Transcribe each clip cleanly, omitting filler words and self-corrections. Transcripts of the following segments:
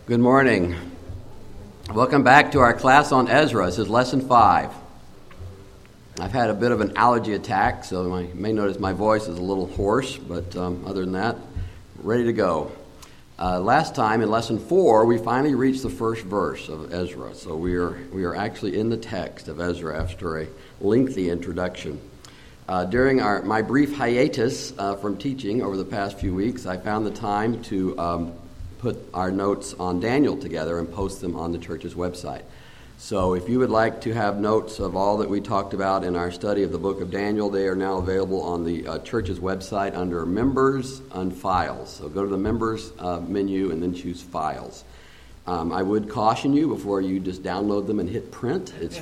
Good morning. Welcome back to our class on Ezra. This is lesson 5. I've had a bit of an allergy attack, so you may notice my voice is a little hoarse, but other than that, ready to go. Last time in lesson 4, we finally reached the first verse of Ezra, so we are actually in the text of Ezra after a lengthy introduction. During my brief hiatus from teaching over the past few weeks, I found the time to put our notes on Daniel together and post them on the church's website. So if you would like to have notes of all that we talked about in our study of the book of Daniel, they are now available on the church's website under Members and Files. So go to the Members menu and then choose Files. I would caution you before you just download them and hit print. It's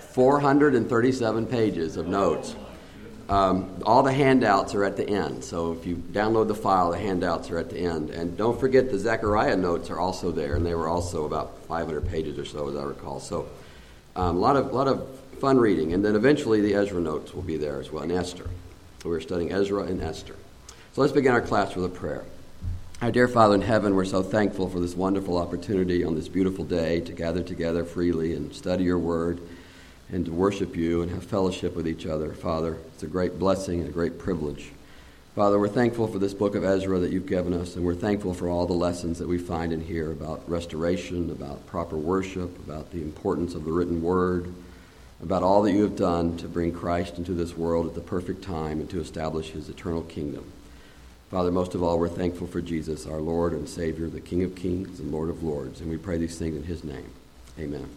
437 pages of notes. All the handouts are at the end, so if you download the file, the handouts are at the end. And don't forget the Zechariah notes are also there, and they were also about 500 pages or so, as I recall. So a lot of fun reading, and then eventually the Ezra notes will be there as well, and Esther. So we're studying Ezra and Esther. So let's begin our class with a prayer. Our dear Father in heaven, we're so thankful for this wonderful opportunity on this beautiful day to gather together freely and study your word, and to worship you and have fellowship with each other. Father, it's a great blessing and a great privilege. Father, we're thankful for this book of Ezra that you've given us, and we're thankful for all the lessons that we find in here about restoration, about proper worship, about the importance of the written word, about all that you have done to bring Christ into this world at the perfect time and to establish his eternal kingdom. Father, most of all, we're thankful for Jesus, our Lord and Savior, the King of kings and Lord of lords, and we pray these things in his name. Amen.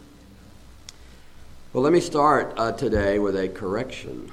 Well, let me start today with a correction.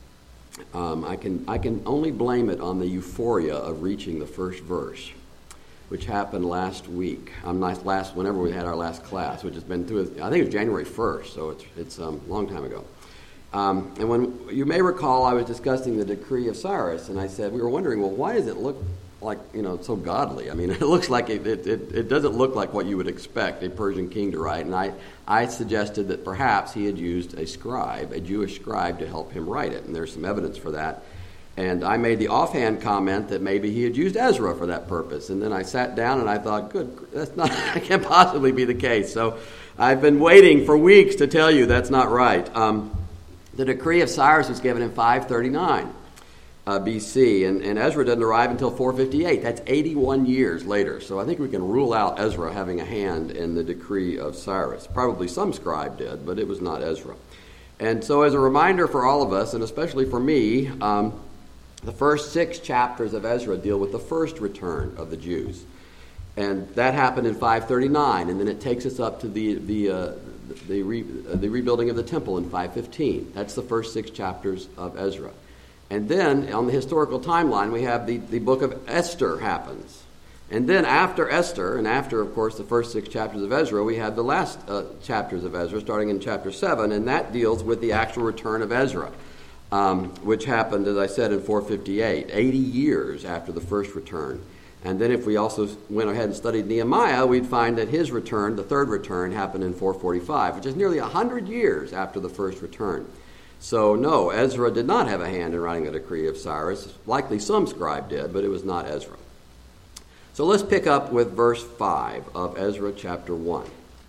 I can only blame it on the euphoria of reaching the first verse, which happened last week. Whenever we had our last class, which has been through. I think it was January 1st, so it's a long time ago. And when you may recall, I was discussing the decree of Cyrus, and I said we were wondering, well, why does it look like so godly? I mean, it looks like it doesn't look like what you would expect a Persian king to write. And I suggested that perhaps he had used a Jewish scribe, to help him write it, and there's some evidence for that. And I made the offhand comment that maybe he had used Ezra for that purpose. And then I sat down and I thought, that can't possibly be the case. So I've been waiting for weeks to tell you that's not right. The decree of Cyrus was given in 539. BC, and Ezra doesn't arrive until 458. That's 81 years later. So I think we can rule out Ezra having a hand in the decree of Cyrus. Probably some scribe did, but it was not Ezra. And so as a reminder for all of us, and especially for me, the first 6 chapters of Ezra deal with the first return of the Jews. And that happened in 539, and then it takes us up to the rebuilding of the temple in 515. That's the first 6 chapters of Ezra. And then, on the historical timeline, we have the book of Esther happens. And then after Esther, and after, of course, the first 6 chapters of Ezra, we have the last chapters of Ezra, starting in chapter 7, and that deals with the actual return of Ezra, which happened, as I said, in 458, 80 years after the first return. And then if we also went ahead and studied Nehemiah, we'd find that his return, the third return, happened in 445, which is nearly 100 years after the first return. So, no, Ezra did not have a hand in writing the decree of Cyrus. Likely some scribe did, but it was not Ezra. So let's pick up with verse 5 of Ezra chapter 1.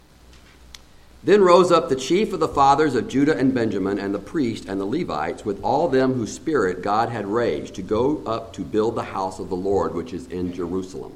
Then rose up the chief of the fathers of Judah and Benjamin, and the priests and the Levites, with all them whose spirit God had raised, to go up to build the house of the Lord, which is in Jerusalem.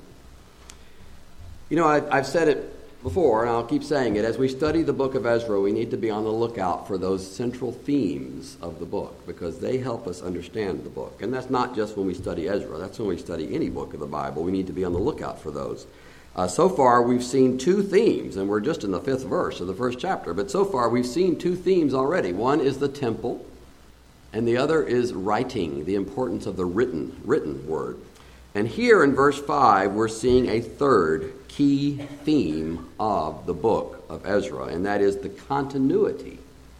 I've said it before, and I'll keep saying it, as we study the book of Ezra, we need to be on the lookout for those central themes of the book, because they help us understand the book. And that's not just when we study Ezra. That's when we study any book of the Bible. We need to be on the lookout for those. So far, we've seen 2 themes, and we're just in the 5th verse of the first chapter. But so far, we've seen 2 themes already. One is the temple, and the other is writing, the importance of the written word. And here in verse 5, we're seeing a third key theme of the book of Ezra, and that is the continuity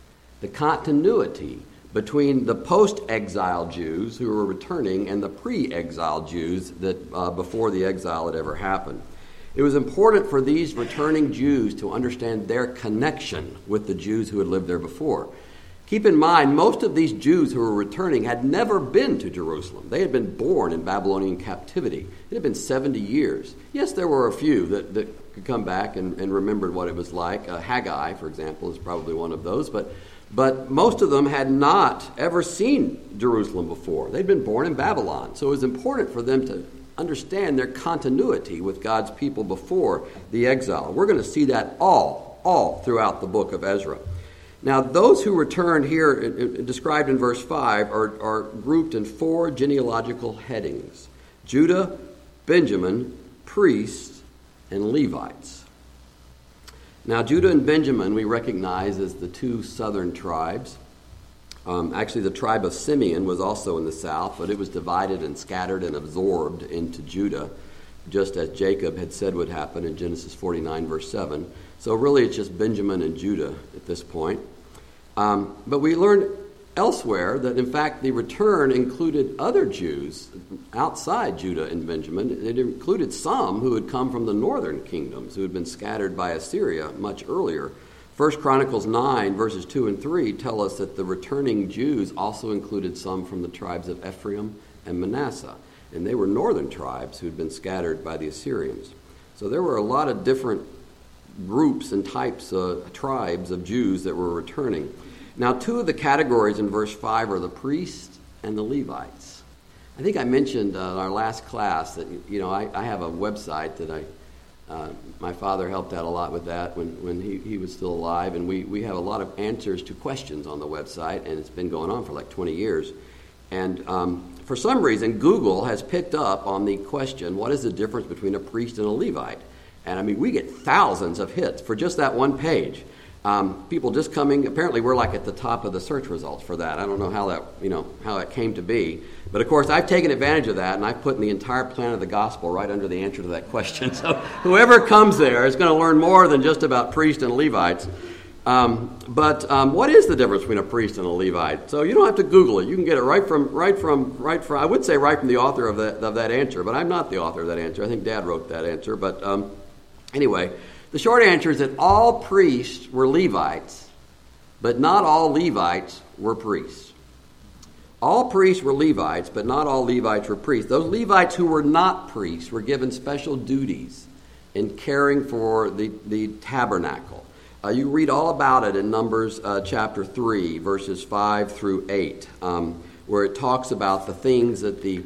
between the post-exile Jews who were returning and the pre-exile Jews that before the exile had ever happened. It was important for these returning Jews to understand their connection with the Jews who had lived there before. Keep in mind, most of these Jews who were returning had never been to Jerusalem. They had been born in Babylonian captivity. It had been 70 years. Yes, there were a few that could come back and remembered what it was like. Haggai, for example, is probably one of those. But most of them had not ever seen Jerusalem before. They'd been born in Babylon. So it was important for them to understand their continuity with God's people before the exile. We're going to see that all throughout the book of Ezra. Now, those who returned here, described in verse 5, are grouped in 4 genealogical headings: Judah, Benjamin, priests, and Levites. Now, Judah and Benjamin we recognize as the 2 southern tribes. Actually, the tribe of Simeon was also in the south, but it was divided and scattered and absorbed into Judah, just as Jacob had said would happen in Genesis 49, verse 7. So really, it's just Benjamin and Judah at this point. But we learned elsewhere that, in fact, the return included other Jews outside Judah and Benjamin. It included some who had come from the northern kingdoms, who had been scattered by Assyria much earlier. 1 Chronicles 9, verses 2 and 3 tell us that the returning Jews also included some from the tribes of Ephraim and Manasseh. And they were northern tribes who had been scattered by the Assyrians. So there were a lot of different groups and types of tribes of Jews that were returning. Now, 2 of the categories in verse 5 are the priests and the Levites. I think I mentioned in our last class that, I have a website that my father helped out a lot with that when he was still alive, and we have a lot of answers to questions on the website, and it's been going on for like 20 years. And for some reason, Google has picked up on the question, what is the difference between a priest and a Levite? And we get thousands of hits for just that one page. People just coming, apparently we're like at the top of the search results for that. I don't know how that came to be. But of course, I've taken advantage of that, and I've put in the entire plan of the gospel right under the answer to that question. So whoever comes there is going to learn more than just about priests and Levites. But what is the difference between a priest and a Levite? So you don't have to Google it. You can get it right from. I would say right from the author of that answer, but I'm not the author of that answer. I think Dad wrote that answer. But anyway, the short answer is that all priests were Levites, but not all Levites were priests. All priests were Levites, but not all Levites were priests. Those Levites who were not priests were given special duties in caring for the tabernacle. You read all about it in Numbers chapter 3, verses 5 through 8, where it talks about the things that the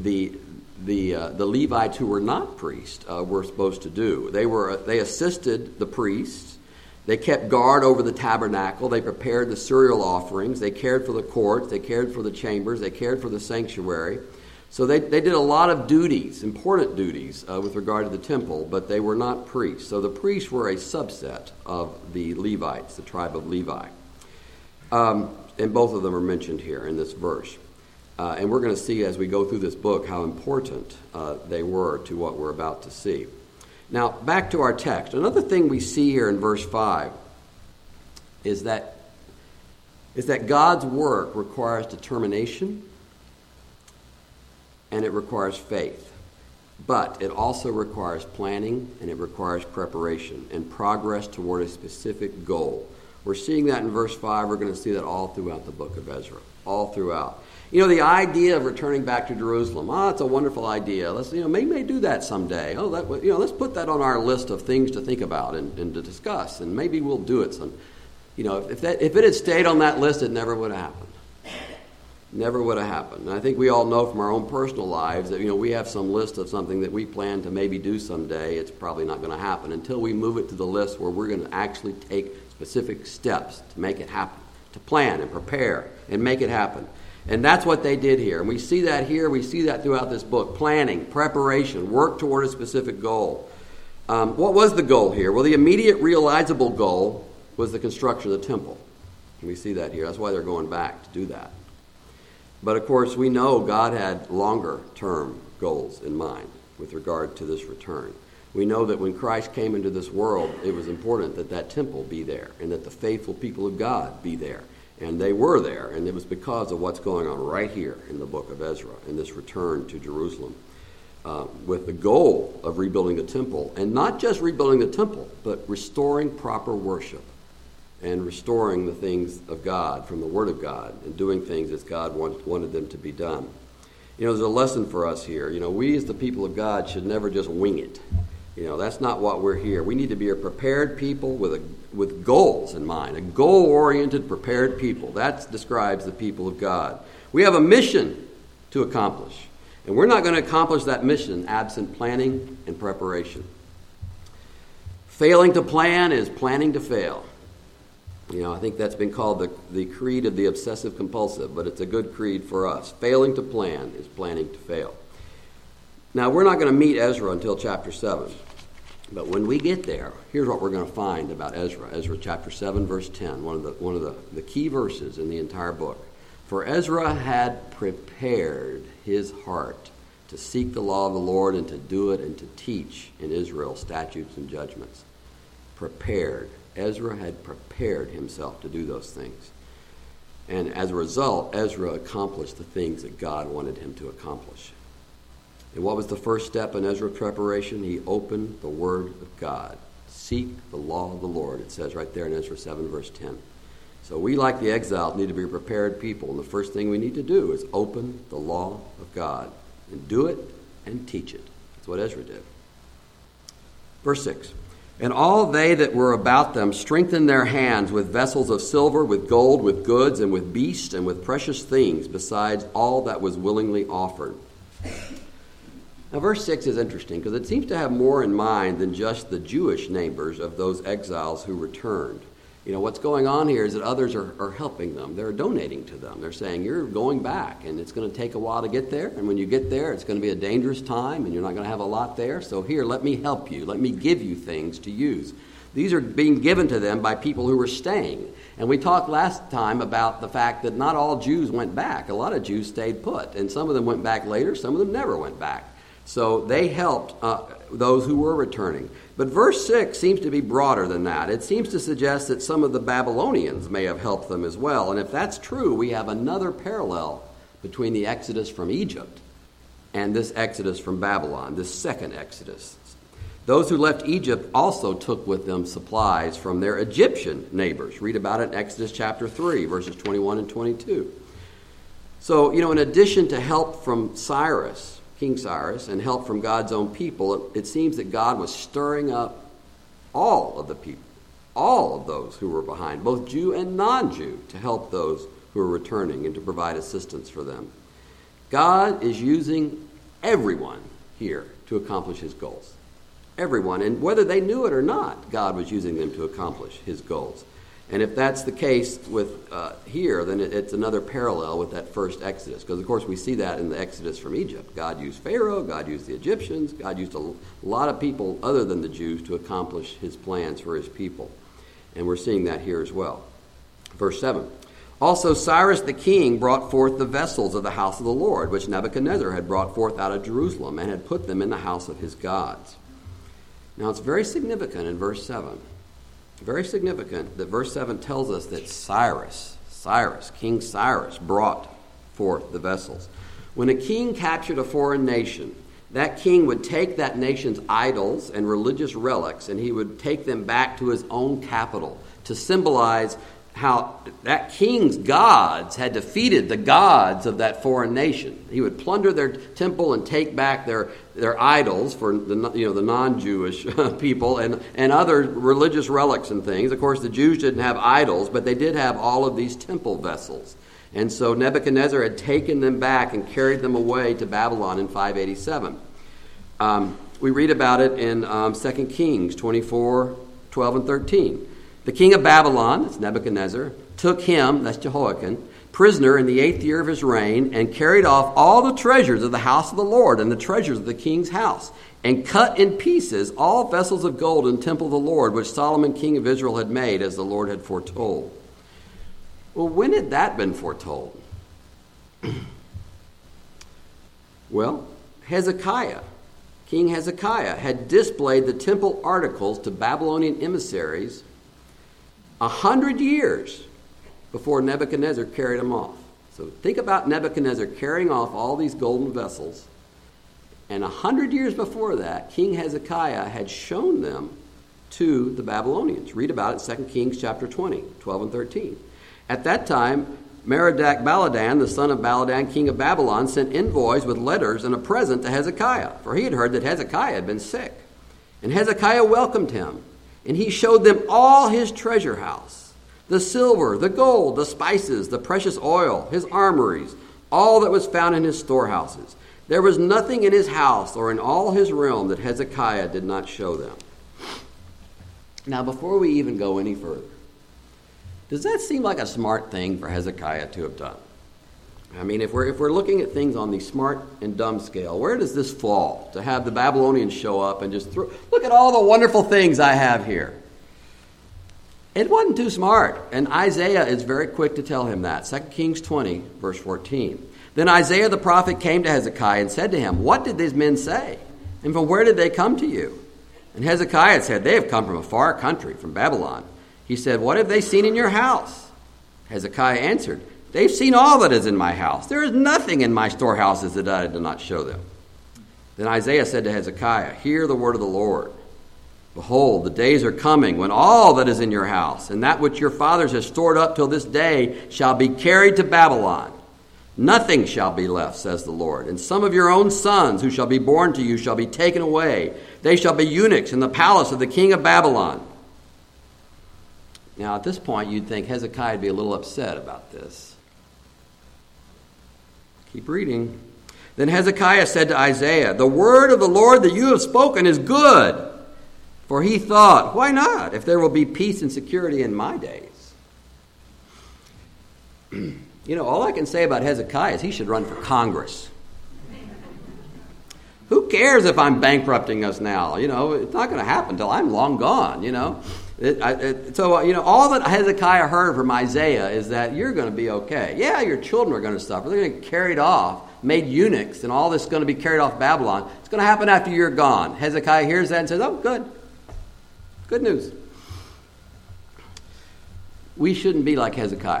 Levites who were not priests were supposed to do. They assisted the priests. They kept guard over the tabernacle. They prepared the cereal offerings. They cared for the courts. They cared for the chambers. They cared for the sanctuary. So they did a lot of duties, important duties, with regard to the temple, but they were not priests. So the priests were a subset of the Levites, the tribe of Levi. And both of them are mentioned here in this verse. And we're going to see as we go through this book how important they were to what we're about to see. Now, back to our text. Another thing we see here in verse 5 is that God's work requires determination and it requires faith. But it also requires planning and it requires preparation and progress toward a specific goal. We're seeing that in verse 5. We're going to see that all throughout the book of Ezra, all throughout. The idea of returning back to Jerusalem, it's a wonderful idea. Let's, may do that someday. Let's put that on our list of things to think about and to discuss, and maybe we'll do it some. If it had stayed on that list, it never would have happened. Never would have happened. And I think we all know from our own personal lives that, we have some list of something that we plan to maybe do someday. It's probably not going to happen until we move it to the list where we're going to actually take specific steps to make it happen, to plan and prepare and make it happen. And that's what they did here. And we see that here. We see that throughout this book. Planning, preparation, work toward a specific goal. What was the goal here? Well, the immediate realizable goal was the construction of the temple. And we see that here. That's why they're going back to do that. But, of course, we know God had longer-term goals in mind with regard to this return. We know that when Christ came into this world, it was important that that temple be there and that the faithful people of God be there. And they were there, and it was because of what's going on right here in the book of Ezra, in this return to Jerusalem, with the goal of rebuilding the temple, and not just rebuilding the temple, but restoring proper worship. and restoring the things of God from the Word of God and doing things as God wanted them to be done. There's a lesson for us here. We as the people of God should never just wing it. That's not what we're here. We need to be a prepared people with goals in mind, a goal-oriented, prepared people. That describes the people of God. We have a mission to accomplish, and we're not going to accomplish that mission absent planning and preparation. Failing to plan is planning to fail. I think that's been called the creed of the obsessive-compulsive, but it's a good creed for us. Failing to plan is planning to fail. Now, we're not going to meet Ezra until chapter 7. But when we get there, here's what we're going to find about Ezra. Ezra chapter 7, verse 10, one of the key verses in the entire book. For Ezra had prepared his heart to seek the law of the Lord and to do it and to teach in Israel statutes and judgments. Prepared. Ezra had prepared himself to do those things. And as a result, Ezra accomplished the things that God wanted him to accomplish. And what was the first step in Ezra's preparation? He opened the Word of God. Seek the law of the Lord, it says right there in Ezra 7, verse 10. So we, like the exiles, need to be prepared people. And the first thing we need to do is open the law of God and do it and teach it. That's what Ezra did. Verse 6. And all they that were about them strengthened their hands with vessels of silver, with gold, with goods, and with beasts, and with precious things, besides all that was willingly offered. Now, verse 6 is interesting because it seems to have more in mind than just the Jewish neighbors of those exiles who returned. What's going on here is that others are helping them. They're donating to them. They're saying, you're going back, and it's going to take a while to get there. And when you get there, it's going to be a dangerous time, and you're not going to have a lot there. So here, let me help you. Let me give you things to use. These are being given to them by people who were staying. And we talked last time about the fact that not all Jews went back. A lot of Jews stayed put, and some of them went back later. Some of them never went back. So they helped those who were returning. But verse 6 seems to be broader than that. It seems to suggest that some of the Babylonians may have helped them as well. And if that's true, we have another parallel between the Exodus from Egypt and this Exodus from Babylon, this second Exodus. Those who left Egypt also took with them supplies from their Egyptian neighbors. Read about it in Exodus chapter 3, verses 21 and 22. So, in addition to help from King Cyrus, and help from God's own people, it seems that God was stirring up all of the people, all of those who were behind, both Jew and non-Jew, to help those who were returning and to provide assistance for them. God is using everyone here to accomplish his goals. Everyone. And whether they knew it or not, God was using them to accomplish his goals. And if that's the case with here, then it's another parallel with that first Exodus. Because, of course, we see that in the Exodus from Egypt. God used Pharaoh, God used the Egyptians, God used a lot of people other than the Jews to accomplish his plans for his people. And we're seeing that here as well. Verse 7. Also Cyrus the king brought forth the vessels of the house of the Lord, which Nebuchadnezzar had brought forth out of Jerusalem, and had put them in the house of his gods. Now, it's very significant in verse 7. Very significant that verse 7 tells us that King Cyrus brought forth the vessels. When a king captured a foreign nation, that king would take that nation's idols and religious relics, and he would take them back to his own capital to symbolize how that king's gods had defeated the gods of that foreign nation. He would plunder their temple and take back their idols for the non-Jewish people and other religious relics and things. Of course, the Jews didn't have idols, but they did have all of these temple vessels. And so Nebuchadnezzar had taken them back and carried them away to Babylon in 587. We read about it in 2 Kings 24, 12 and 13. The king of Babylon, that's Nebuchadnezzar, took him, that's Jehoiakim, prisoner in the 8th year of his reign, and carried off all the treasures of the house of the Lord and the treasures of the king's house, and cut in pieces all vessels of gold in the temple of the Lord, which Solomon king of Israel had made, as the Lord had foretold. Well, when had that been foretold? Well, King Hezekiah, had displayed the temple articles to Babylonian emissaries 100 years before Nebuchadnezzar carried them off. So think about Nebuchadnezzar carrying off all these golden vessels. And 100 years before that, King Hezekiah had shown them to the Babylonians. Read about it in 2 Kings chapter 20, 12 and 13. At that time, Merodach-Baladan, the son of Baladan, king of Babylon, sent envoys with letters and a present to Hezekiah, for he had heard that Hezekiah had been sick. And Hezekiah welcomed him, and he showed them all his treasure house, the silver, the gold, the spices, the precious oil, his armories, all that was found in his storehouses. There was nothing in his house or in all his realm that Hezekiah did not show them. Now, before we even go any further, does that seem like a smart thing for Hezekiah to have done? I mean, if we're looking at things on the smart and dumb scale, where does this fall? To have the Babylonians show up and just look at all the wonderful things I have here. It wasn't too smart, and Isaiah is very quick to tell him that. 2 Kings 20, verse 14. Then Isaiah the prophet came to Hezekiah and said to him, "What did these men say? And from where did they come to you?" And Hezekiah said, "They have come from a far country, from Babylon." He said, "What have they seen in your house?" Hezekiah answered, "They've seen all that is in my house. There is nothing in my storehouses that I did not show them." Then Isaiah said to Hezekiah, "Hear the word of the Lord. Behold, the days are coming when all that is in your house, and that which your fathers have stored up till this day, shall be carried to Babylon. Nothing shall be left, says the Lord. And some of your own sons who shall be born to you shall be taken away. They shall be eunuchs in the palace of the king of Babylon." Now, at this point, you'd think Hezekiah would be a little upset about this. Keep reading. Then Hezekiah said to Isaiah, "The word of the Lord that you have spoken is good." For he thought, "Why not, if there will be peace and security in my days?" All I can say about Hezekiah is he should run for Congress. Who cares if I'm bankrupting us now? It's not going to happen until I'm long gone, all that Hezekiah heard from Isaiah is that you're going to be okay. Yeah, your children are going to suffer. They're going to get carried off, made eunuchs, and all this is going to be carried off Babylon. It's going to happen after you're gone. Hezekiah hears that and says, "Oh, good. Good news." We shouldn't be like Hezekiah.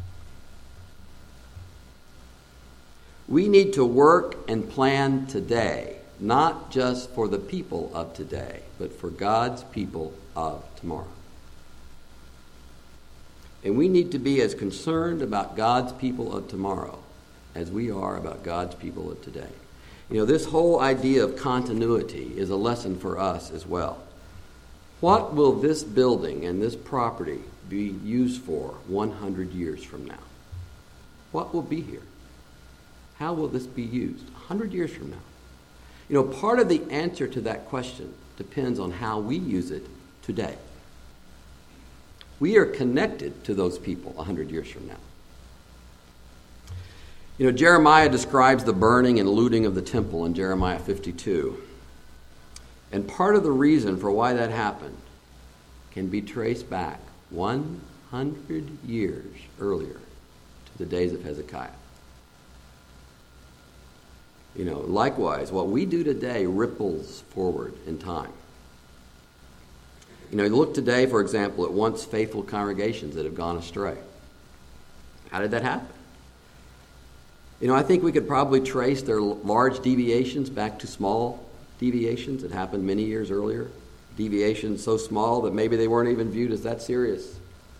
We need to work and plan today, not just for the people of today, but for God's people of tomorrow. And we need to be as concerned about God's people of tomorrow as we are about God's people of today. This whole idea of continuity is a lesson for us as well. What will this building and this property be used for 100 years from now? What will be here? How will this be used 100 years from now? Part of the answer to that question depends on how we use it today. We are connected to those people 100 years from now. Jeremiah describes the burning and looting of the temple in Jeremiah 52. And part of the reason for why that happened can be traced back 100 years earlier to the days of Hezekiah. Likewise, what we do today ripples forward in time. Look today, for example, at once faithful congregations that have gone astray. How did that happen? I think we could probably trace their large deviations back to small deviations that happened many years earlier. Deviations so small that maybe they weren't even viewed as that serious.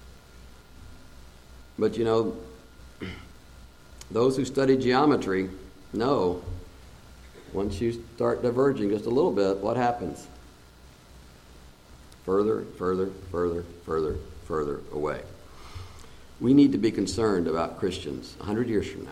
But those who study geometry know once you start diverging just a little bit, what happens? Further, further, further, further, further away. We need to be concerned about Christians 100 years from now.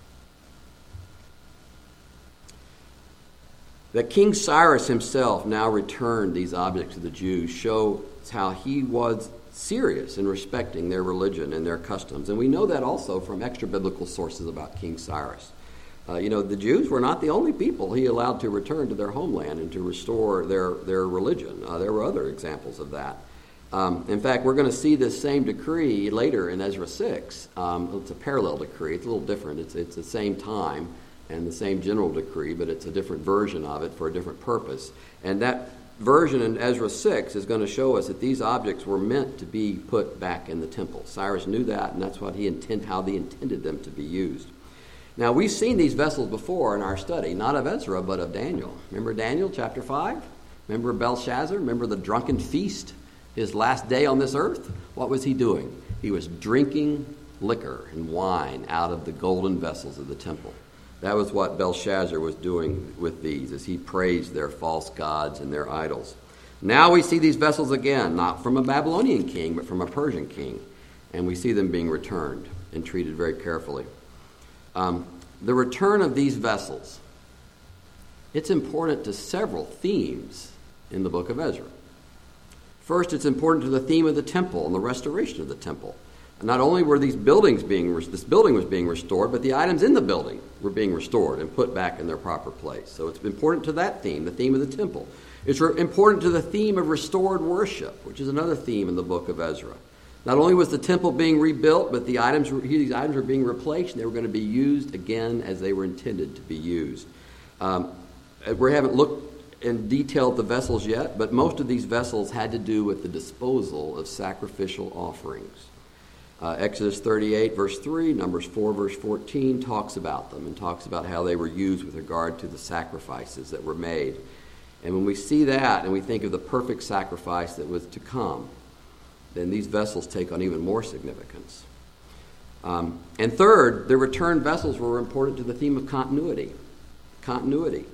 That King Cyrus himself now returned these objects to the Jews shows how he was serious in respecting their religion and their customs. And we know that also from extra-biblical sources about King Cyrus. The Jews were not the only people he allowed to return to their homeland and to restore their religion. There were other examples of that. In fact, we're going to see this same decree later in Ezra 6. It's a parallel decree. It's a little different. It's the same time and the same general decree, but it's a different version of it for a different purpose. And that version in Ezra 6 is going to show us that these objects were meant to be put back in the temple. Cyrus knew that, and that's what how he intended them to be used. Now, we've seen these vessels before in our study, not of Ezra, but of Daniel. Remember Daniel chapter 5? Remember Belshazzar? Remember the drunken feast? His last day on this earth? What was he doing? He was drinking liquor and wine out of the golden vessels of the temple. That was what Belshazzar was doing with these as he praised their false gods and their idols. Now we see these vessels again, not from a Babylonian king, but from a Persian king. And we see them being returned and treated very carefully. The return of these vessels, it's important to several themes in the book of Ezra. First, it's important to the theme of the temple and the restoration of the temple. Not only were this building was being restored, but the items in the building were being restored and put back in their proper place. So it's important to that theme, the theme of the temple. It's important to the theme of restored worship, which is another theme in the book of Ezra. Not only was the temple being rebuilt, but these items were being replaced, and they were going to be used again as they were intended to be used. We haven't looked in detail at the vessels yet, but most of these vessels had to do with the disposal of sacrificial offerings. Exodus 38, verse 3, Numbers 4, verse 14 talks about them and talks about how they were used with regard to the sacrifices that were made. And when we see that and we think of the perfect sacrifice that was to come, then these vessels take on even more significance. And third, the returned vessels were important to the theme of continuity. Continuity.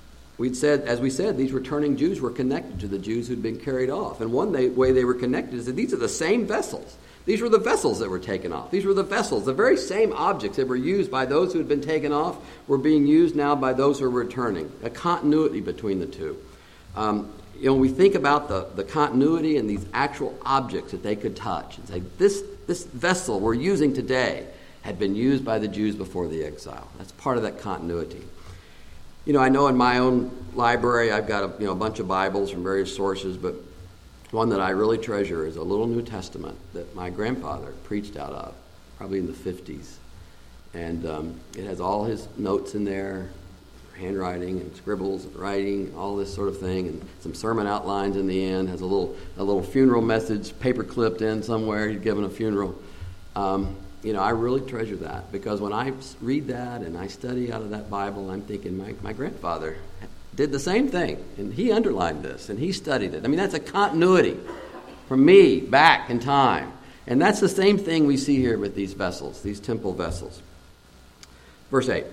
As we said, these returning Jews were connected to the Jews who'd been carried off. And one way they were connected is that these are the same vessels. These were the vessels that were taken off. These were the vessels, the very same objects that were used by those who had been taken off were being used now by those who were returning. A continuity between the two. When we think about the continuity and these actual objects that they could touch and say, this vessel we're using today had been used by the Jews before the exile. That's part of that continuity. I know in my own library I've got a bunch of Bibles from various sources, but one that I really treasure is a little New Testament that my grandfather preached out of, probably in the 50s. And it has all his notes in there, handwriting and scribbles and writing, all this sort of thing, and some sermon outlines in the end. Has a little funeral message paper clipped in somewhere. He'd given a funeral. I really treasure that because when I read that and I study out of that Bible, I'm thinking my grandfather did the same thing, and he underlined this, and he studied it. I mean, that's a continuity from me back in time. And that's the same thing we see here with these vessels, these temple vessels. Verse 8.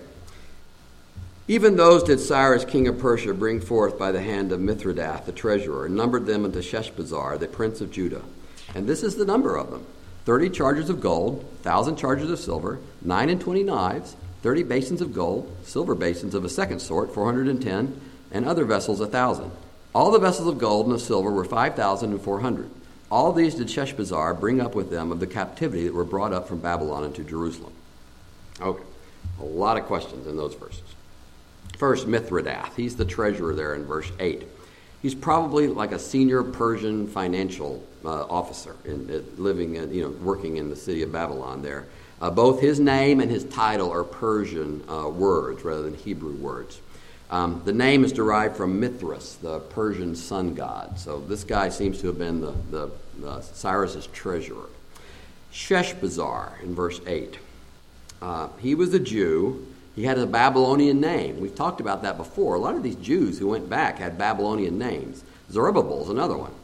Even those did Cyrus, king of Persia, bring forth by the hand of Mithridath, the treasurer, and numbered them unto Sheshbazzar, the prince of Judah. And this is the number of them: 30 chargers of gold, 1,000 chargers of silver, 29 knives, 30 basins of gold, silver basins of a second sort, 410, and other vessels 1,000. All the vessels of gold and of silver were 5,400. All these did Sheshbazzar bring up with them of the captivity that were brought up from Babylon into Jerusalem. Okay, a lot of questions in those verses. First, Mithridath. He's the treasurer there in verse 8. He's probably like a senior Persian financial officer working in the city of Babylon there. Both his name and his title are Persian words rather than Hebrew words. The name is derived from Mithras, the Persian sun god. So this guy seems to have been the Cyrus's treasurer. Sheshbazzar in verse 8. He was a Jew. He had a Babylonian name. We've talked about that before. A lot of these Jews who went back had Babylonian names. Zerubbabel is another one.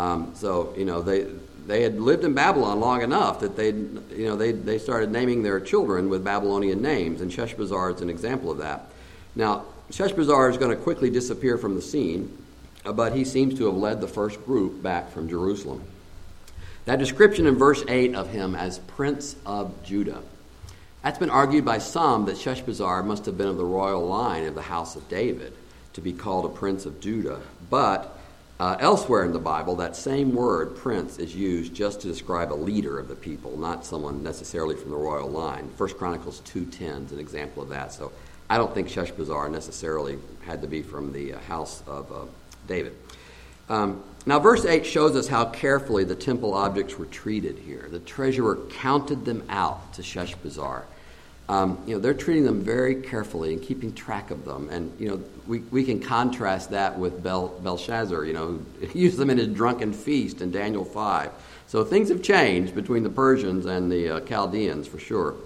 They had lived in Babylon long enough that they started naming their children with Babylonian names, and Sheshbazzar is an example of that. Now, Sheshbazzar is going to quickly disappear from the scene, but he seems to have led the first group back from Jerusalem. That description in verse 8 of him as Prince of Judah, that's been argued by some that Sheshbazzar must have been of the royal line of the house of David to be called a Prince of Judah. But elsewhere in the Bible, that same word, prince, is used just to describe a leader of the people, not someone necessarily from the royal line. 1 Chronicles 2:10 is an example of that. So I don't think Sheshbazzar necessarily had to be from the house of David. Now, verse 8 shows us how carefully the temple objects were treated here. The treasurer counted them out to Sheshbazzar. They're treating them very carefully and keeping track of them. And, we can contrast that with Belshazzar, who used them in his drunken feast in Daniel 5. So things have changed between the Persians and the Chaldeans for sure.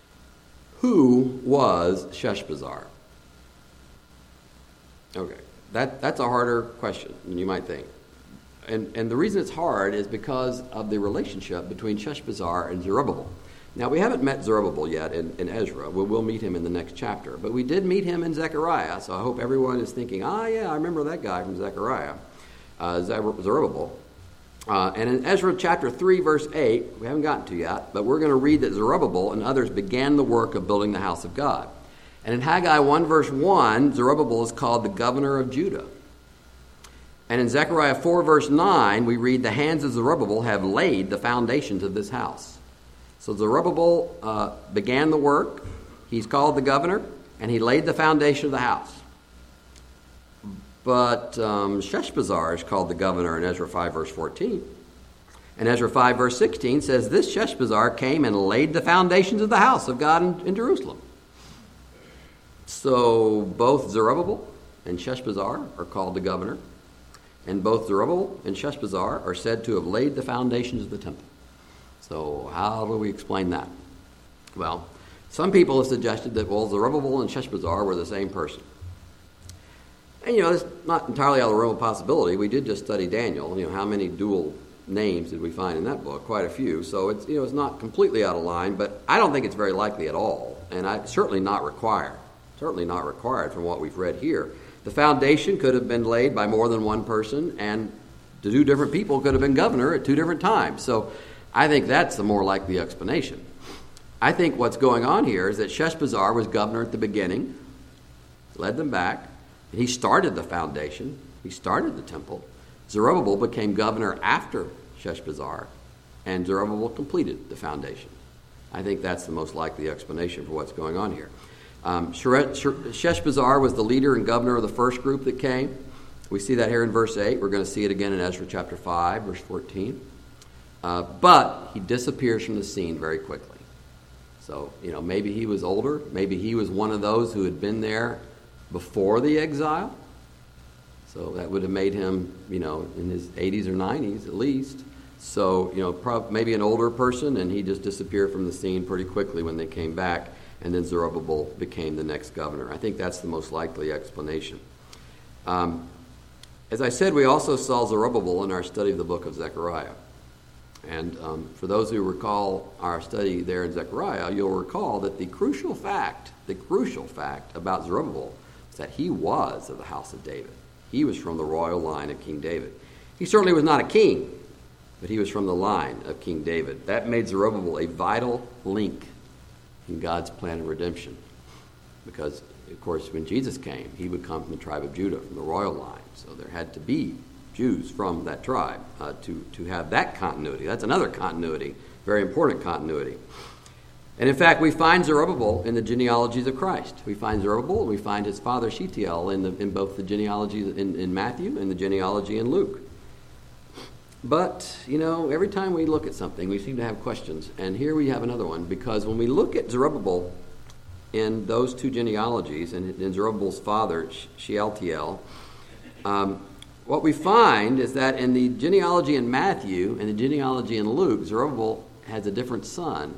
Who was Sheshbazzar? Okay. That's a harder question than you might think. And the reason it's hard is because of the relationship between Sheshbazzar and Zerubbabel. Now, we haven't met Zerubbabel yet in Ezra. We'll meet him in the next chapter. But we did meet him in Zechariah, so I hope everyone is thinking, yeah, I remember that guy from Zechariah, Zerubbabel. And in Ezra chapter 3, verse 8, we haven't gotten to yet, but we're going to read that Zerubbabel and others began the work of building the house of God. And in Haggai 1, verse 1, Zerubbabel is called the governor of Judah. And in Zechariah 4, verse 9, we read, the hands of Zerubbabel have laid the foundations of this house. So Zerubbabel began the work, he's called the governor, and he laid the foundation of the house. But Sheshbazzar is called the governor in Ezra 5, verse 14. And Ezra 5, verse 16 says, this Sheshbazzar came and laid the foundations of the house of God in Jerusalem. So both Zerubbabel and Sheshbazzar are called the governor, and both Zerubbabel and Sheshbazzar are said to have laid the foundations of the temple. So how do we explain that? Well, some people have suggested that, Zerubbabel and Sheshbazzar were the same person. And, it's not entirely out of the realm of possibility. We did just study Daniel. How many dual names did we find in that book? Quite a few. So it's, it's not completely out of line, but I don't think it's very likely at all. And certainly not required. Certainly not required from what we've read here. The foundation could have been laid by more than one person, and the two different people could have been governor at two different times. So I think that's the more likely explanation. I think what's going on here is that Sheshbazzar was governor at the beginning, led them back, and he started the foundation. He started the temple. Zerubbabel became governor after Sheshbazzar, and Zerubbabel completed the foundation. I think that's the most likely explanation for what's going on here. Sheshbazzar was the leader and governor of the first group that came. We see that here in verse 8. We're going to see it again in Ezra chapter 5, verse 14. But he disappears from the scene very quickly. So, maybe he was older. Maybe he was one of those who had been there before the exile. So that would have made him, in his 80s or 90s at least. So, maybe an older person, and he just disappeared from the scene pretty quickly when they came back, and then Zerubbabel became the next governor. I think that's the most likely explanation. As I said, we also saw Zerubbabel in our study of the book of Zechariah. And for those who recall our study there in Zechariah, you'll recall that the crucial fact about Zerubbabel is that he was of the house of David. He was from the royal line of King David. He certainly was not a king, but he was from the line of King David. That made Zerubbabel a vital link in God's plan of redemption. Because, of course, when Jesus came, he would come from the tribe of Judah, from the royal line. So there had to be Jews from that tribe to have that continuity. That's another continuity, very important continuity. And in fact, we find Zerubbabel in the genealogies of Christ. We find Zerubbabel, and we find his father Shealtiel in both the genealogy in Matthew and the genealogy in Luke. But, every time we look at something, we seem to have questions. And here we have another one, because when we look at Zerubbabel in those two genealogies, and in Zerubbabel's father, Shealtiel, what we find is that in the genealogy in Matthew and the genealogy in Luke, Zerubbabel has a different son.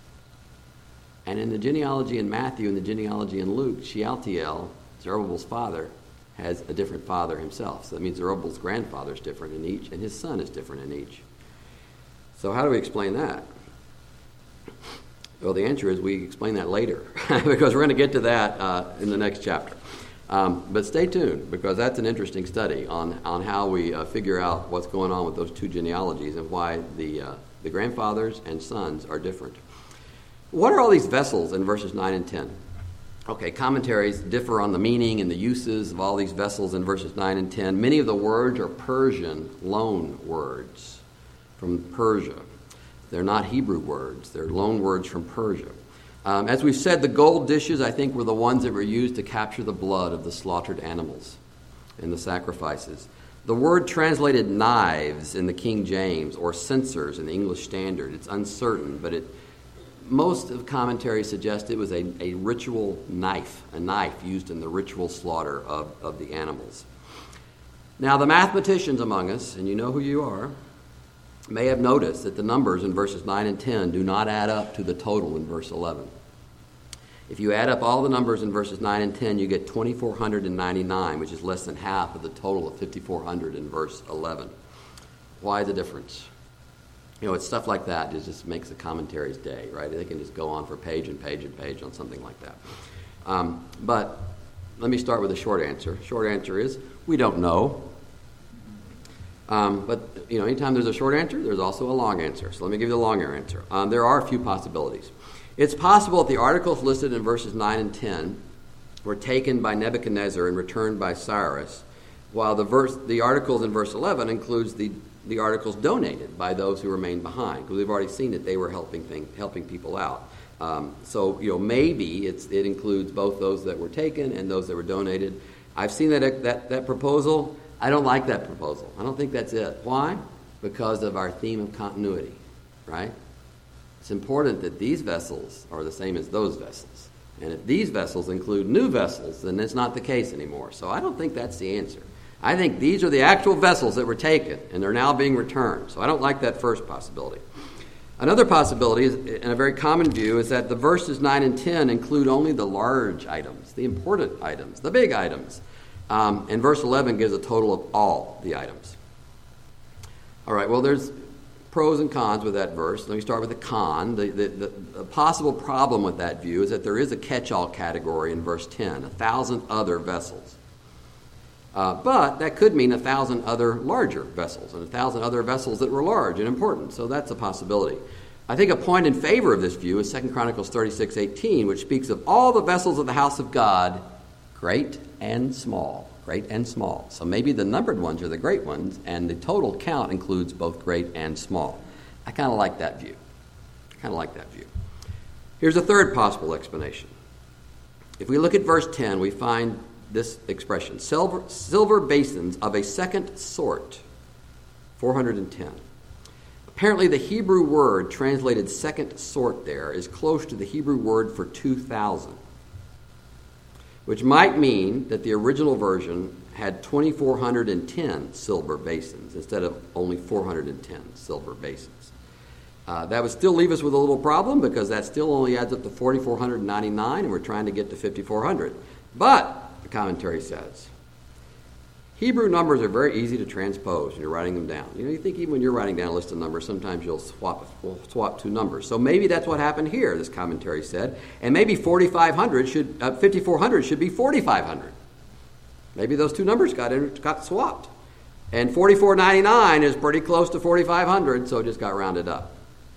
And in the genealogy in Matthew and the genealogy in Luke, Shealtiel, Zerubbabel's father, has a different father himself. So that means Zerubbabel's grandfather is different in each, and his son is different in each. So how do we explain that? Well, the answer is we explain that later, because we're going to get to that in the next chapter. But stay tuned, because that's an interesting study on how we figure out what's going on with those two genealogies and why the grandfathers and sons are different. What are all these vessels in verses 9 and 10? Okay, commentaries differ on the meaning and the uses of all these vessels in verses 9 and 10. Many of the words are Persian loan words from Persia. They're not Hebrew words. They're loan words from Persia. As we've said, the gold dishes, I think, were the ones that were used to capture the blood of the slaughtered animals in the sacrifices. The word translated knives in the King James or censers in the English Standard, it's uncertain, but most of commentaries suggest it was a ritual knife, a knife used in the ritual slaughter of the animals. Now, the mathematicians among us, and you know who you are, may have noticed that the numbers in verses 9 and 10 do not add up to the total in verse 11. If you add up all the numbers in verses 9 and 10, you get 2,499, which is less than half of the total of 5,400 in verse 11. Why the difference? It's stuff like that that just makes the commentary's day, right? They can just go on for page and page and page on something like that. But let me start with a short answer. Short answer is, we don't know. But anytime there's a short answer, there's also a long answer. So let me give you the longer answer. There are a few possibilities. It's possible that the articles listed in verses 9 and 10 were taken by Nebuchadnezzar and returned by Cyrus, while the articles in verse 11 includes the articles donated by those who remained behind, because we've already seen that they were helping people out. So maybe it includes both those that were taken and those that were donated. I've seen that proposal. I don't like that proposal. I don't think that's it. Why? Because of our theme of continuity, right? It's important that these vessels are the same as those vessels. And if these vessels include new vessels, then it's not the case anymore. So I don't think that's the answer. I think these are the actual vessels that were taken, and they're now being returned. So I don't like that first possibility. Another possibility, and a very common view, is that the verses 9 and 10 include only the large items, the important items, the big items. And verse 11 gives a total of all the items. All right, well, there's pros and cons with that verse. Let me start with the con. The possible problem with that view is that there is a catch-all category in verse 10, 1,000 other vessels. But that could mean 1,000 other larger vessels, and 1,000 other vessels that were large and important. So that's a possibility. I think a point in favor of this view is 2 Chronicles 36:18, which speaks of all the vessels of the house of God, great and small. Great and small. So maybe the numbered ones are the great ones, and the total count includes both great and small. I kind of like that view. Here's a third possible explanation. If we look at verse 10, we find this expression, silver basins of a second sort, 410. Apparently the Hebrew word translated second sort there is close to the Hebrew word for 2,000, which might mean that the original version had 2,410 silver basins instead of only 410 silver basins. That would still leave us with a little problem, because that still only adds up to 4,499, and we're trying to get to 5,400. But, the commentary says, Hebrew numbers are very easy to transpose when you're writing them down. You think even when you're writing down a list of numbers, sometimes you'll swap two numbers. So maybe that's what happened here, this commentary said. And maybe 5,400 should be 4,500. Maybe those two numbers got swapped. And 4,499 is pretty close to 4,500, so it just got rounded up.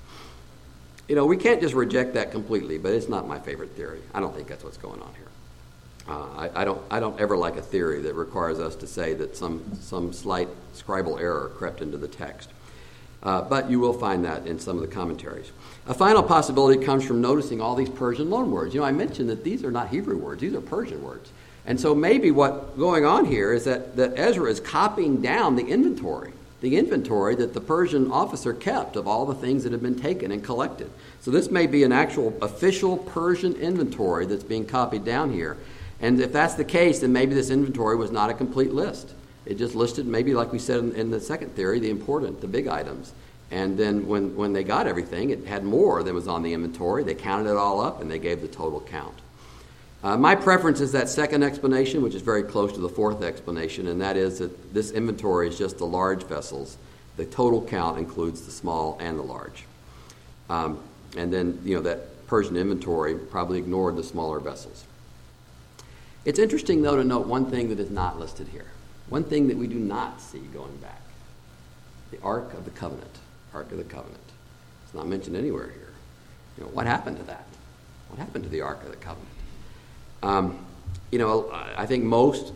We can't just reject that completely, but it's not my favorite theory. I don't think that's what's going on here. I don't ever like a theory that requires us to say that some slight scribal error crept into the text. But you will find that in some of the commentaries. A final possibility comes from noticing all these Persian loanwords. I mentioned that these are not Hebrew words, these are Persian words. And so maybe what's going on here is that Ezra is copying down the inventory that the Persian officer kept of all the things that have been taken and collected. So this may be an actual official Persian inventory that's being copied down here. And if that's the case, then maybe this inventory was not a complete list. It just listed, maybe like we said in the second theory, the important, the big items. And then when they got everything, it had more than was on the inventory. They counted it all up, and they gave the total count. My preference is that second explanation, which is very close to the fourth explanation, and that is that this inventory is just the large vessels. The total count includes the small and the large. And then, that Persian inventory probably ignored the smaller vessels. It's interesting, though, to note one thing that is not listed here. One thing that we do not see going back. The Ark of the Covenant. Ark of the Covenant. It's not mentioned anywhere here. What happened to that? What happened to the Ark of the Covenant? I think most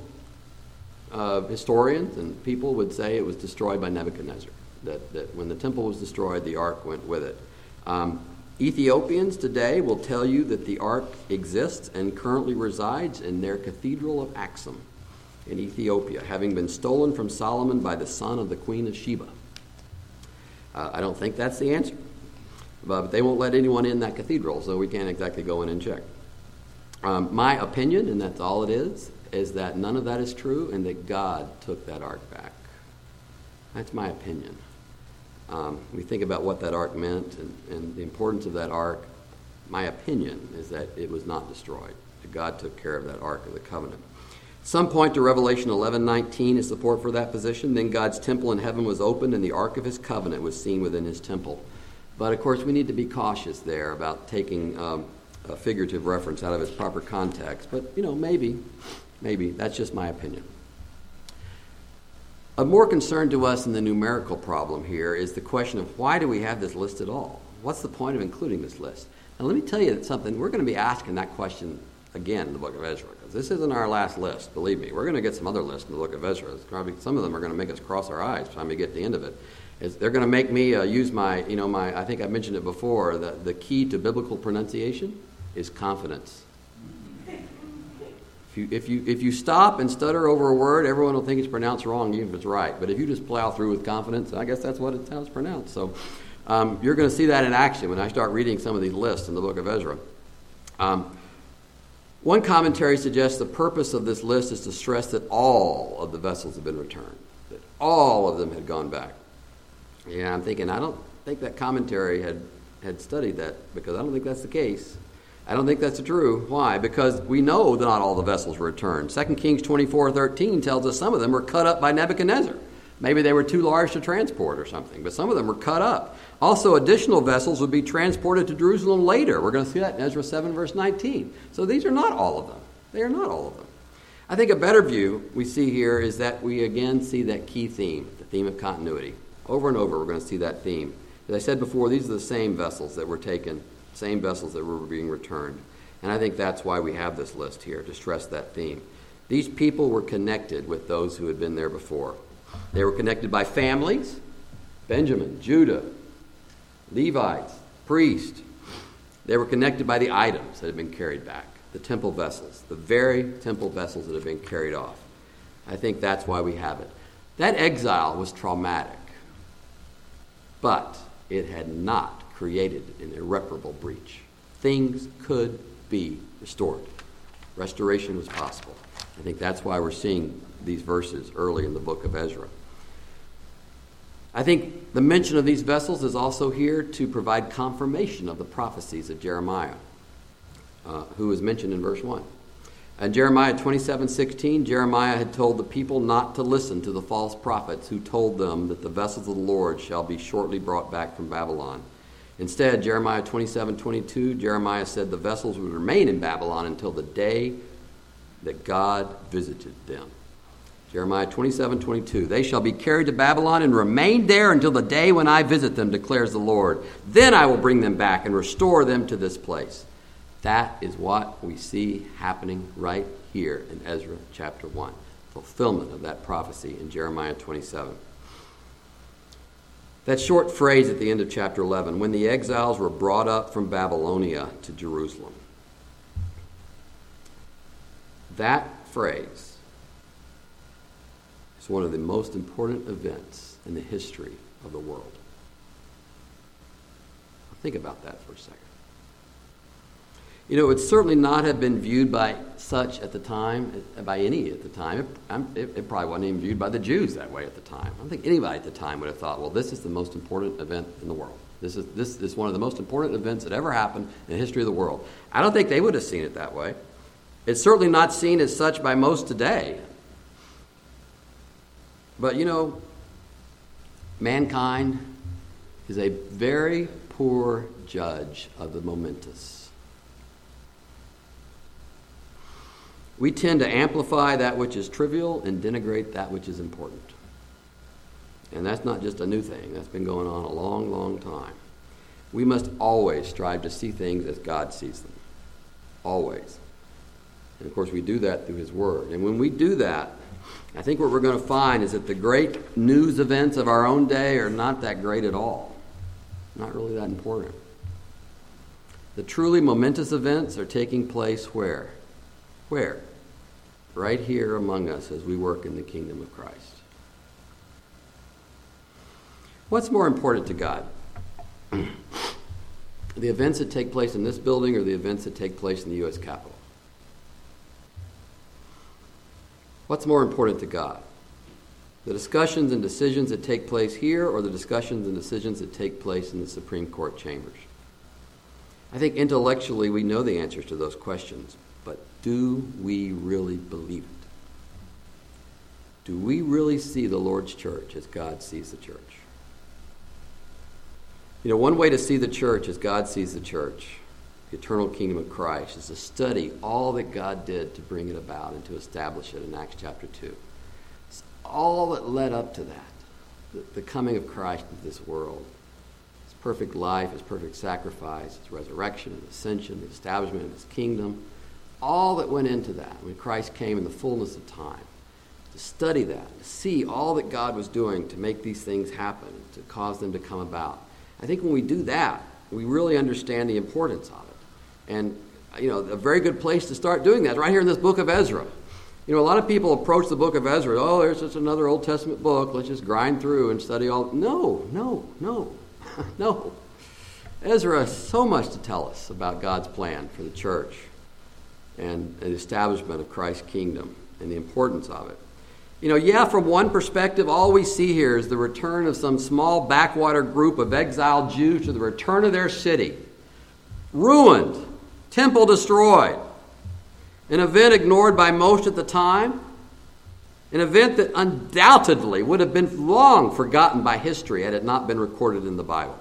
historians and people would say it was destroyed by Nebuchadnezzar. That when the temple was destroyed, the Ark went with it. Ethiopians today will tell you that the Ark exists and currently resides in their Cathedral of Axum in Ethiopia, having been stolen from Solomon by the son of the Queen of Sheba. I don't think that's the answer, but they won't let anyone in that cathedral, so we can't exactly go in and check. My opinion, and that's all it is that none of that is true and that God took that Ark back. That's my opinion. We think about what that Ark meant and the importance of that Ark. My opinion is that it was not destroyed. That God took care of that Ark of the Covenant. Some point to Revelation 11:19 is support for that position. Then God's temple in heaven was opened, and the Ark of his covenant was seen within his temple. But, of course, we need to be cautious there about taking a figurative reference out of its proper context. But, maybe. That's just my opinion. Of more concern to us in the numerical problem here is the question of why do we have this list at all? What's the point of including this list? And let me tell you something. We're going to be asking that question again in the book of Ezra, because this isn't our last list, believe me. We're going to get some other lists in the book of Ezra. Some of them are going to make us cross our eyes by the time we get to the end of it. They're going to make me use my, I think I mentioned it before, the key to biblical pronunciation is confidence. If you stop and stutter over a word, everyone will think it's pronounced wrong, even if it's right. But if you just plow through with confidence, I guess that's what it sounds pronounced. So you're going to see that in action when I start reading some of these lists in the book of Ezra. One commentary suggests the purpose of this list is to stress that all of the vessels have been returned, that all of them had gone back. Yeah, I'm thinking, I don't think that commentary had studied that, because I don't think that's the case. I don't think that's true. Why? Because we know that not all the vessels were returned. 2 Kings 24:13 tells us some of them were cut up by Nebuchadnezzar. Maybe they were too large to transport or something, but some of them were cut up. Also, additional vessels would be transported to Jerusalem later. We're going to see that in Ezra 7, verse 19. So these are not all of them. They are not all of them. I think a better view we see here is that we again see that key theme, the theme of continuity. Over and over, we're going to see that theme. As I said before, these are the same vessels that were taken, same vessels that were being returned. And I think that's why we have this list here, to stress that theme. These people were connected with those who had been there before. They were connected by families, Benjamin, Judah, Levites, priests. They were connected by the items that had been carried back, the temple vessels, the very temple vessels that had been carried off. I think that's why we have it. That exile was traumatic, but it had not created an irreparable breach. Things could be restored. Restoration was possible. I think that's why we're seeing these verses early in the book of Ezra. I think the mention of these vessels is also here to provide confirmation of the prophecies of Jeremiah, who is mentioned in verse 1. In Jeremiah 27:16, Jeremiah had told the people not to listen to the false prophets who told them that the vessels of the Lord shall be shortly brought back from Babylon. Instead, Jeremiah 27:22, Jeremiah said the vessels would remain in Babylon until the day that God visited them. Jeremiah 27:22, they shall be carried to Babylon and remain there until the day when I visit them, declares the Lord. Then I will bring them back and restore them to this place. That is what we see happening right here in Ezra chapter 1. Fulfillment of that prophecy in Jeremiah 27. That short phrase at the end of chapter 11, when the exiles were brought up from Babylonia to Jerusalem. That phrase is one of the most important events in the history of the world. Think about that for a second. It would certainly not have been viewed by such at the time, by any at the time. It probably wasn't even viewed by the Jews that way at the time. I don't think anybody at the time would have thought, well, this is the most important event in the world. This is one of the most important events that ever happened in the history of the world. I don't think they would have seen it that way. It's certainly not seen as such by most today. But, mankind is a very poor judge of the momentous. We tend to amplify that which is trivial and denigrate that which is important. And that's not just a new thing. That's been going on a long, long time. We must always strive to see things as God sees them. Always. And, of course, we do that through His Word. And when we do that, I think what we're going to find is that the great news events of our own day are not that great at all. Not really that important. The truly momentous events are taking place where? Where? Right here among us as we work in the kingdom of Christ. What's more important to God? The events that take place in this building or the events that take place in the U.S. Capitol? What's more important to God? The discussions and decisions that take place here or the discussions and decisions that take place in the Supreme Court chambers? I think intellectually we know the answers to those questions, but do we really believe it? Do we really see the Lord's church as God sees the church? One way to see the church as God sees the church, the eternal kingdom of Christ, is to study all that God did to bring it about and to establish it in Acts chapter 2. It's all that led up to that, the coming of Christ into this world. His perfect life, his perfect sacrifice, his resurrection, his ascension, the establishment of his kingdom, all that went into that when Christ came in the fullness of time. To study that, to see all that God was doing to make these things happen, to cause them to come about. I think when we do that, we really understand the importance of it. And, a very good place to start doing that is right here in this book of Ezra. A lot of people approach the book of Ezra, there's just another Old Testament book, let's just grind through and study all. No. Ezra has so much to tell us about God's plan for the church and the establishment of Christ's kingdom and the importance of it. From one perspective, all we see here is the return of some small backwater group of exiled Jews to the return of their city. Ruined, temple destroyed, an event ignored by most at the time, an event that undoubtedly would have been long forgotten by history had it not been recorded in the Bible.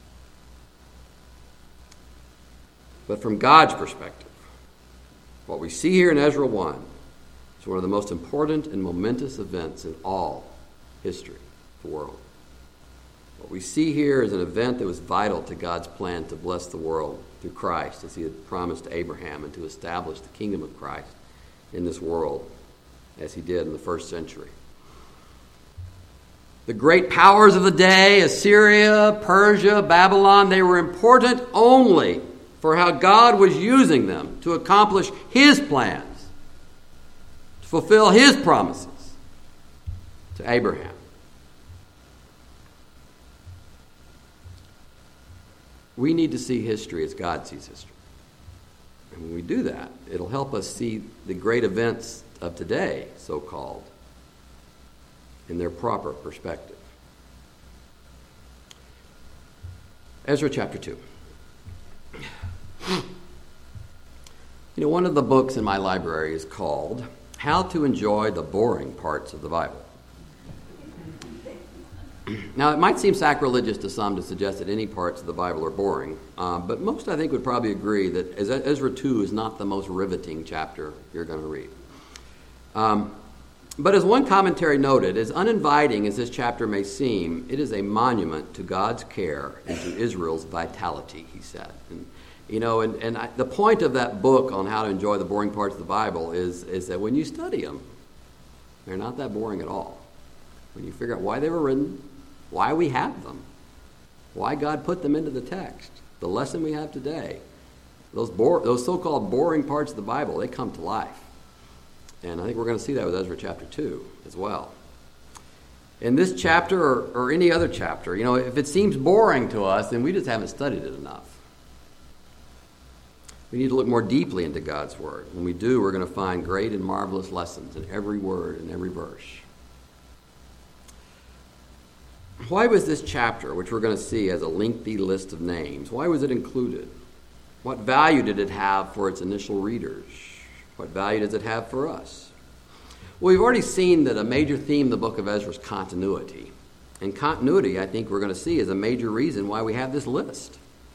But from God's perspective, what we see here in Ezra 1 is one of the most important and momentous events in all history of the world. What we see here is an event that was vital to God's plan to bless the world through Christ, as he had promised to Abraham, and to establish the kingdom of Christ in this world, as he did in the first century. The great powers of the day, Assyria, Persia, Babylon, they were important only for how God was using them to accomplish his plans, to fulfill his promises to Abraham. We need to see history as God sees history. And when we do that, it'll help us see the great events of today, so-called, in their proper perspective. Ezra chapter 2. One of the books in my library is called How to Enjoy the Boring Parts of the Bible. Now, it might seem sacrilegious to some to suggest that any parts of the Bible are boring, but most, I think, would probably agree that Ezra 2 is not the most riveting chapter you're going to read. But as one commentary noted, as uninviting as this chapter may seem, it is a monument to God's care and to Israel's vitality, he said. The point of that book on how to enjoy the boring parts of the Bible is that when you study them, they're not that boring at all. When you figure out why they were written, why we have them, why God put them into the text, the lesson we have today, those so-called boring parts of the Bible, they come to life. And I think we're going to see that with Ezra chapter 2 as well. In this chapter or any other chapter, if it seems boring to us, then we just haven't studied it enough. We need to look more deeply into God's Word. When we do, we're going to find great and marvelous lessons in every word and every verse. Why was this chapter, which we're going to see as a lengthy list of names, why was it included? What value did it have for its initial readers? What value does it have for us? Well, we've already seen that a major theme of the book of Ezra is continuity. And continuity, I think we're going to see, is a major reason why we have this list.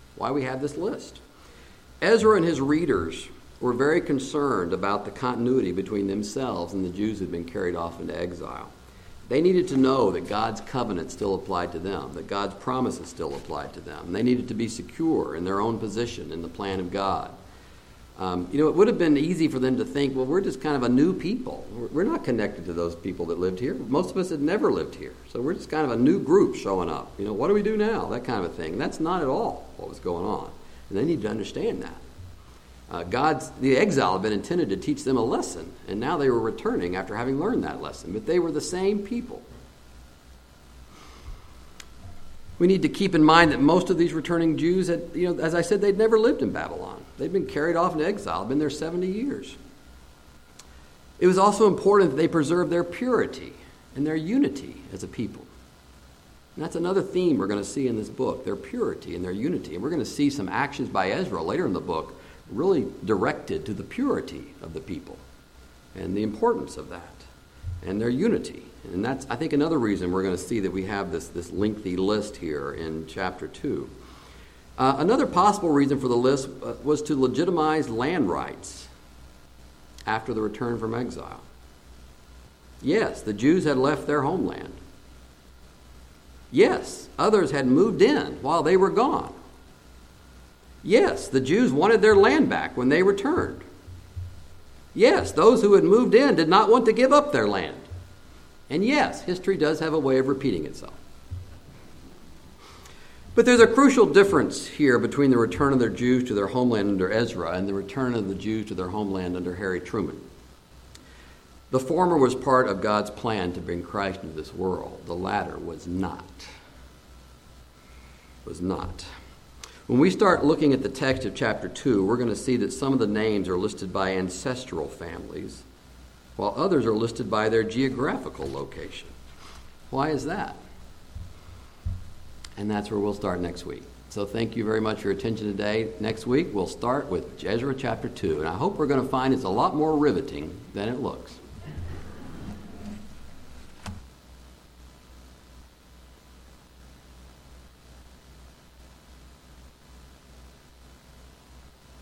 Ezra and his readers were very concerned about the continuity between themselves and the Jews who had been carried off into exile. They needed to know that God's covenant still applied to them, that God's promises still applied to them. They needed to be secure in their own position in the plan of God. It would have been easy for them to think, well, we're just kind of a new people. We're not connected to those people that lived here. Most of us had never lived here. So we're just kind of a new group showing up. What do we do now? That kind of a thing. That's not at all what was going on. And they need to understand that. The exile had been intended to teach them a lesson, and now they were returning after having learned that lesson. But they were the same people. We need to keep in mind that most of these returning Jews had, as I said, they'd never lived in Babylon. They'd been carried off into exile, been there 70 years. It was also important that they preserve their purity and their unity as a people. And that's another theme we're going to see in this book, their purity and their unity. And we're going to see some actions by Ezra later in the book really directed to the purity of the people and the importance of that and their unity. And that's, I think, another reason we're going to see that we have this lengthy list here in chapter 2. Another possible reason for the list was to legitimize land rights after the return from exile. Yes, the Jews had left their homeland. Yes, others had moved in while they were gone. Yes, the Jews wanted their land back when they returned. Yes, those who had moved in did not want to give up their land. And yes, history does have a way of repeating itself. But there's a crucial difference here between the return of the Jews to their homeland under Ezra and the return of the Jews to their homeland under Harry Truman. The former was part of God's plan to bring Christ into this world. The latter was not. When we start looking at the text of chapter 2, we're going to see that some of the names are listed by ancestral families, while others are listed by their geographical location. Why is that? And that's where we'll start next week. So thank you very much for your attention today. Next week, we'll start with Ezra chapter 2. And I hope we're going to find it's a lot more riveting than it looks.